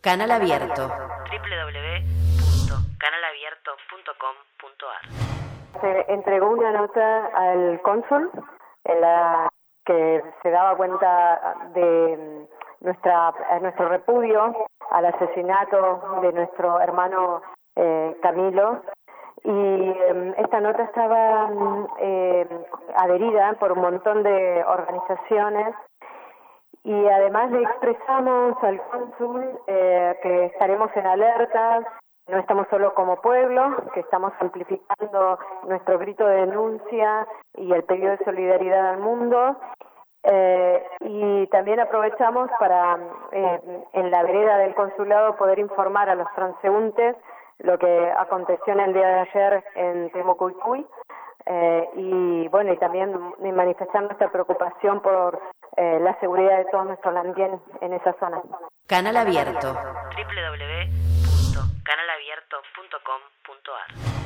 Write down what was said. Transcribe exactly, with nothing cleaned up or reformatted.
Canal Abierto. doble u doble u doble u punto canal abierto punto com punto a r. Se entregó una nota al cónsul en la que se daba cuenta de nuestra nuestro repudio al asesinato de nuestro hermano eh, Camilo. Y eh, esta nota estaba eh, adherida por un montón de organizaciones. Y además le expresamos al cónsul eh, que estaremos en alerta, no estamos solo como pueblo, que estamos amplificando nuestro grito de denuncia y el pedido de solidaridad al mundo. Eh, y también aprovechamos para, eh, en la vereda del consulado, poder informar a los transeúntes lo que aconteció en el día de ayer en Temocuyuy. Eh, y bueno, y también manifestar nuestra preocupación por eh, la seguridad de todos nuestros landien en esa zona. Canal Abierto. doble u doble u doble u punto canal abierto punto com punto a r.